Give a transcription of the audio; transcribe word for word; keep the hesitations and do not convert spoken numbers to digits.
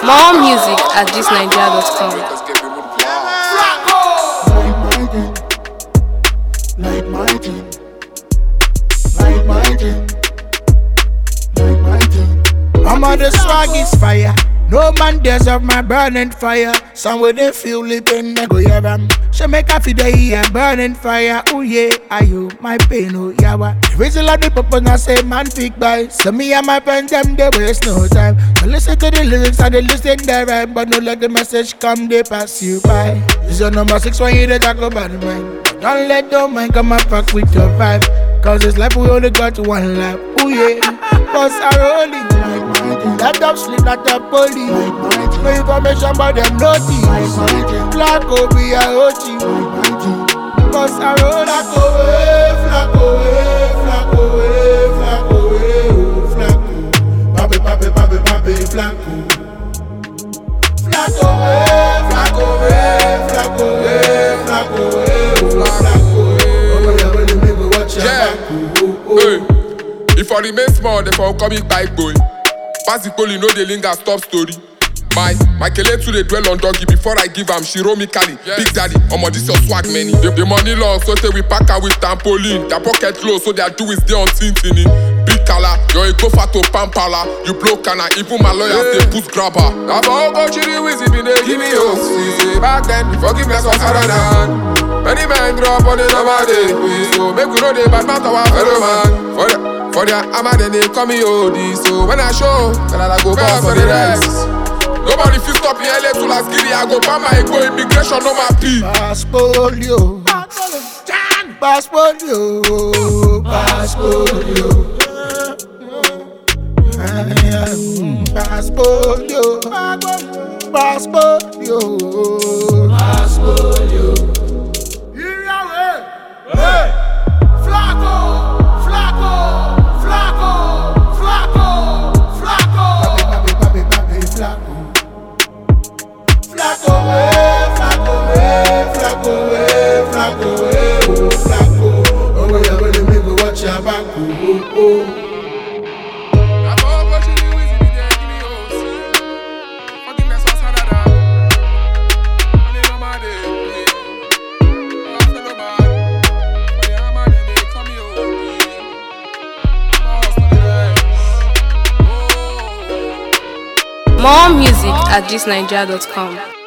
More music at this nigeria dot com. Like my thing, like my thing, like my thing. I'm on the swag is fire. No man dares of my burning fire. Some way they feel it and they go yeah bam. She make a feel the here burning fire. Oh yeah, are you my pain? Oh yeah, what? Reason like the purpose now say man pick by. So me and my friends them they waste no time. So listen to the lyrics and they listen the rhyme, but no let the message come they pass you by. This is number six when you they talk about the mind. Don't let no man come and fuck with your vibe. Cause this life we only got one life. Oh yeah, cause I rolling like my thing. Let them sleep like the police. Like my thing. No information about them notice. Like my thing. Black O be a O G. Like my thing. Cause I roll like away, flack away, flack away, flack away, oh flack oh. Pape, pape, pape, pape, flack oh. Flack away, flack away, flack away, flack away, oh flack oh. Oh yeah, when the nigga watch your back oh, oh. Hey. If I remain small, therefore come in bike boy. Pass the poli, no the linger, stop story. My, my kele to the dwell on doggy before I give am, she roll me carry. Yes. Big daddy, omo this your swag many. The, the money long, so say we pack her with tampolin. Their pocket low, so their do is there on tintini. Big color, you're a go for to pampala. You blow canna, even my lawyers yeah. They push grabber. I've go chiri wizzy, be they give me hope. Back then, forgiveness was harder than. Many men drop on the number day. So make we know they bad mouth our fellow man. For the, for their hammer, then they call me O D. So when I show, then I go back for the rest. Nobody feel stop me, L A to Las Giri. I go buy my go immigration, no my P. Passportio, passportio, passportio, passportio, passportio, passportio. Hey, Flaco, Flaco, Flaco, Flaco, Flaco. Papi, papi, papi, papi, Flaco. Flaco, eh, Flaco, eh, Flaco, eh, Flaco, eh, oh, Flaco. Oh, yeah, when you make me watch your back, oh, oh. More music at this nigeria dot com.